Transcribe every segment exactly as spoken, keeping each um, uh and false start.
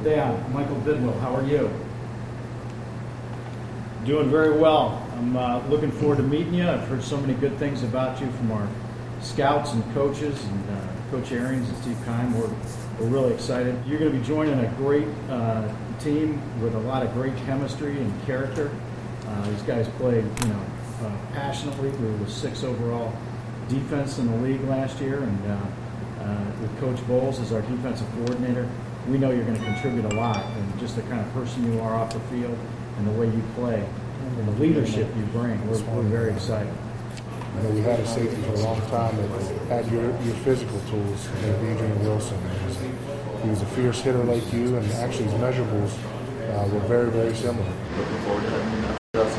Dan, Michael Bidwell, how are you? Doing very well. I'm uh, looking forward to meeting you. I've heard so many good things about you from our scouts and coaches, and uh, Coach Arians and Steve Keim. We're, we're really excited. You're going to be joining a great uh, team with a lot of great chemistry and character. Uh, these guys played, you know, uh, passionately. We were the sixth overall defense in the league last year, and uh, uh, with Coach Bowles as our defensive coordinator, we know you're going to contribute a lot, and just the kind of person you are off the field and the way you play and the leadership you bring. We're, we're very excited. You know, we had a safety for a long time that had your, your physical tools, you know, Adrian Wilson. He was, a, he was a fierce hitter like you, and actually his measurables uh, were very, very similar. Looking forward to having you now.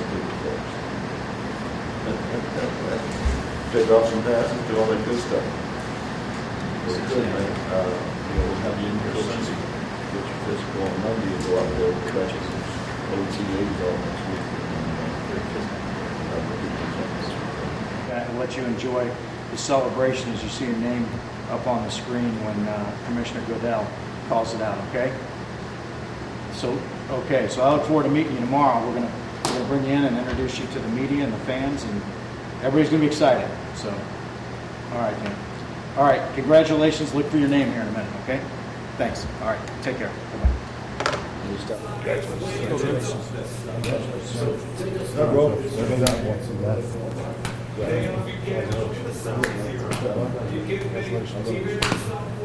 Pick off some passes, do all that good stuff. Very good, man. Uh, you know, we'll have you in here Sunday. Get your physical on Monday and go out there with crutches and O T As all next week. And let you enjoy the celebration as you see your name up on the screen when uh, Commissioner Goodell calls it out, okay? So, okay, so I look forward to meeting you tomorrow. We're gonna, we're gonna bring you in and introduce you to the media and the fans, and everybody's gonna be excited, so. All right, Dan. All right, congratulations. Look for your name here in a minute, okay? Thanks. All right, take care. Bye-bye. Congratulations.